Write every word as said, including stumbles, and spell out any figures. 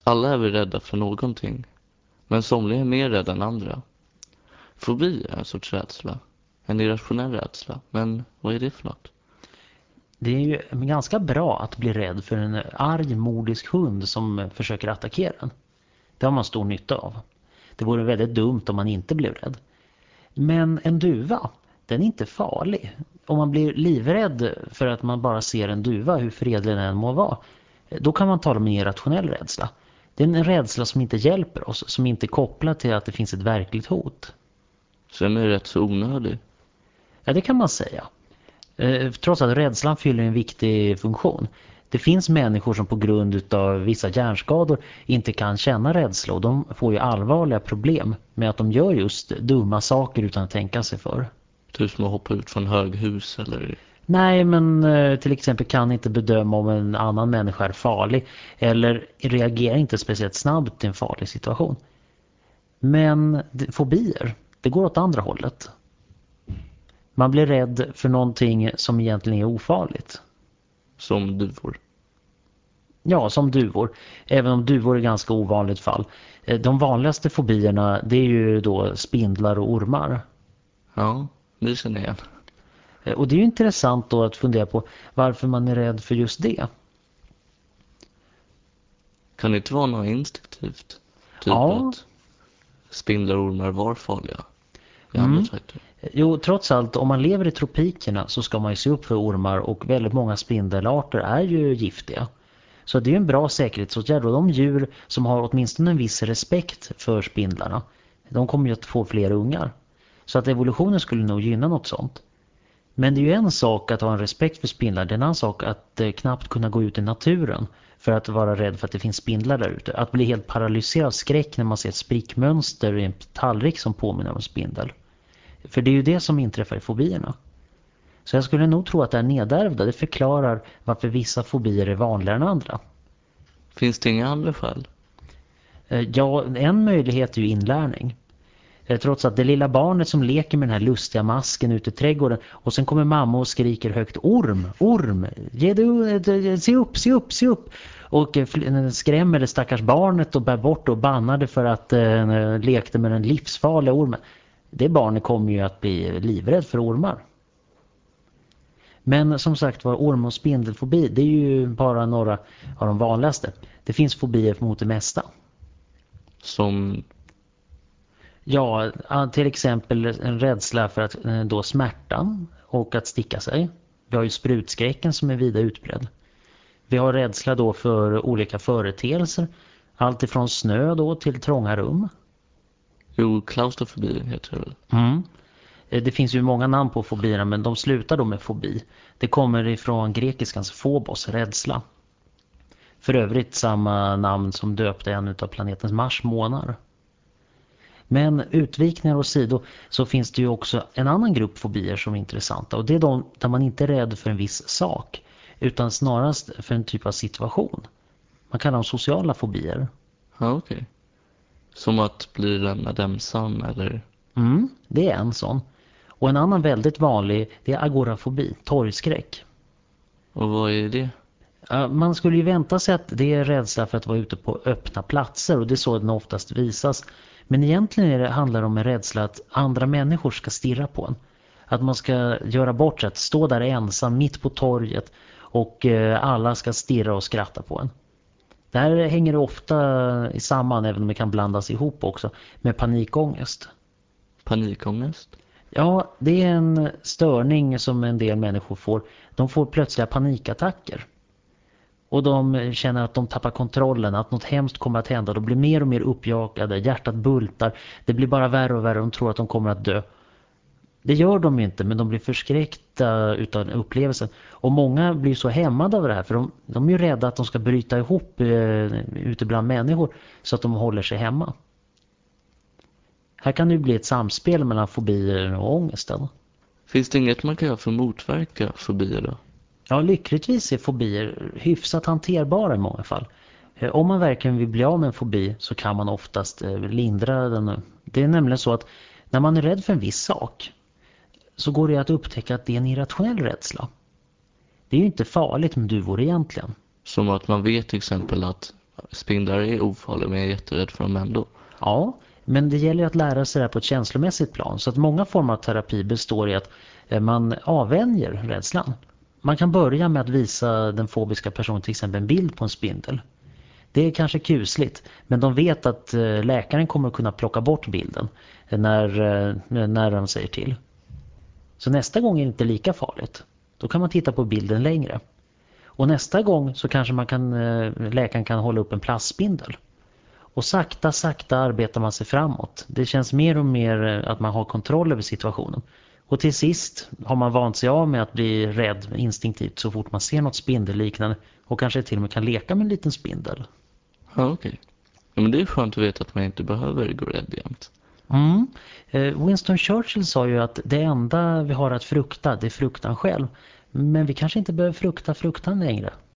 Alla är väl rädda för någonting, men somliga är mer rädda än andra. Fobi är en sorts rädsla, en irrationell rädsla, men vad är det för något? Det är ju ganska bra att bli rädd för en arg, modisk hund som försöker attackera en. Det har man stor nytta av. Det vore väldigt dumt om man inte blev rädd. Men en duva, den är inte farlig. Om man blir livrädd för att man bara ser en duva, hur fredlig den än må vara, då kan man tala om en irrationell rädsla. Det är en rädsla som inte hjälper oss, som inte är kopplad till att det finns ett verkligt hot. Så den är rätt så onödig. Ja, det kan man säga. Eh, Trots att rädslan fyller en viktig funktion. Det finns människor som på grund av vissa hjärnskador inte kan känna rädsla, och de får ju allvarliga problem med att de gör just dumma saker utan att tänka sig för. Typ som att hoppa ut från höghus eller... Nej, men eh, till exempel kan inte bedöma om en annan människa är farlig eller reagerar inte speciellt snabbt i en farlig situation. Men d- fobier, det går åt andra hållet. Man blir rädd för någonting som egentligen är ofarligt. Som duvor. Ja, som duvor. Även om duvor är ganska ovanligt fall. Eh, De vanligaste fobierna, det är ju då spindlar och ormar. Ja, det känner jag igen. Eh, Och det är ju intressant då att fundera på varför man är rädd för just det. Kan det inte vara något instinktivt? Typ Ja. att spindlar och ormar var farliga i Mm. andra trakter. Jo, trots allt, om man lever i tropikerna så ska man ju se upp för ormar, och väldigt många spindelarter är ju giftiga. Så det är ju en bra säkerhetsåtgärd, och de djur som har åtminstone en viss respekt för spindlarna, de kommer ju att få fler ungar. Så att evolutionen skulle nog gynna något sånt. Men det är ju en sak att ha en respekt för spindlar, det är en annan sak att eh, knappt kunna gå ut i naturen för att vara rädd för att det finns spindlar där ute. Att bli helt paralyserad av skräck när man ser ett sprickmönster i en tallrik som påminner om en spindel. För det är ju det som inträffar i fobierna. Så jag skulle nog tro att det är nedärvda. Det förklarar varför vissa fobier är vanligare än andra. Finns det inga andra skäl? Eh, Ja, en möjlighet är ju inlärning. Eh, Trots att det lilla barnet som leker med den här lustiga masken ute i trädgården, och sen kommer mamma och skriker högt: orm, orm, ge du, se upp, se upp, se upp. Och eh, fl- skrämmer det stackars barnet och bär bort och bannar det för att eh, lekte med den livsfarliga ormen. Det barnet kommer ju att bli livrädd för ormar. Men som sagt var, orm- och spindelfobi, det är ju bara några av de vanligaste. Det finns fobier mot det mesta. Som... Ja, till exempel en rädsla för att eh, då smärtan och att sticka sig. Vi har ju sprutskräcken som är vida utbredd. Vi har rädsla då för olika företeelser. Allt ifrån snö då till trånga rum. Jo, klaustrofobi heter det väl. Mm. Eh, Det finns ju många namn på fobierna, men de slutar då med fobi. Det kommer ifrån grekiskans phobos, rädsla. För övrigt samma namn som döpte en av planetens Mars månar. Men utvikningar och sidor, så finns det ju också en annan grupp fobier som är intressanta. Och det är de där man inte är rädd för en viss sak, utan snarast för en typ av situation. Man kallar dem sociala fobier. Ja, okej. Okay. Som att bli lämnad ensam eller... Mm, det är en sån. Och en annan väldigt vanlig, det är agorafobi, torgskräck. Och vad är det? Ja, man skulle ju vänta sig att det är rädsla för att vara ute på öppna platser, och det är så den oftast visas. Men egentligen är det, handlar det om en rädsla att andra människor ska stirra på en. Att man ska göra bort sig, att stå där ensam mitt på torget och eh, alla ska stirra och skratta på en. Det här hänger ofta i samman, även om det kan blandas ihop också, med panikångest. Panikångest? Ja, det är en störning som en del människor får. De får plötsliga panikattacker. Och de känner att de tappar kontrollen, att något hemskt kommer att hända. De blir mer och mer uppjagade, hjärtat bultar. Det blir bara värre och värre, de tror att de kommer att dö. Det gör de inte, men de blir förskräckta utav upplevelsen. Och många blir så hämmade av det här, för de, de är ju rädda att de ska bryta ihop eh, ute bland människor, så att de håller sig hemma. Här kan det ju bli ett samspel mellan fobier och ångesten. Finns det inget man kan göra för att motverka fobier då? Ja, lyckligtvis är fobier hyfsat hanterbara i många fall. Eh, Om man verkligen vill bli av med en fobi så kan man oftast eh, lindra den. Det är nämligen så att när man är rädd för en viss sak så går det att upptäcka att det är en irrationell rädsla. Det är ju inte farligt med duvor egentligen. Som att man vet till exempel att spindlar är ofarliga, men jag är jätterädd för dem ändå. Ja, men det gäller ju att lära sig det här på ett känslomässigt plan. Så att många former av terapi består i att man avvänjer rädslan. Man kan börja med att visa den fobiska personen till exempel en bild på en spindel. Det är kanske kusligt, men de vet att läkaren kommer att kunna plocka bort bilden när, när de säger till. Så nästa gång är det inte lika farligt. Då kan man titta på bilden längre. Och nästa gång så kanske man kan, läkaren kan hålla upp en plastspindel. Och sakta, sakta arbetar man sig framåt. Det känns mer och mer att man har kontroll över situationen. Och till sist har man vant sig av med att bli rädd instinktivt så fort man ser något spindelliknande. Och kanske till och med kan leka med en liten spindel. Ja, okej. Okay. Ja, men det är skönt att veta att man inte behöver gå rädd jämt. Mm. Winston Churchill sa ju att det enda vi har att frukta, det är fruktan själv. Men vi kanske inte behöver frukta fruktan längre.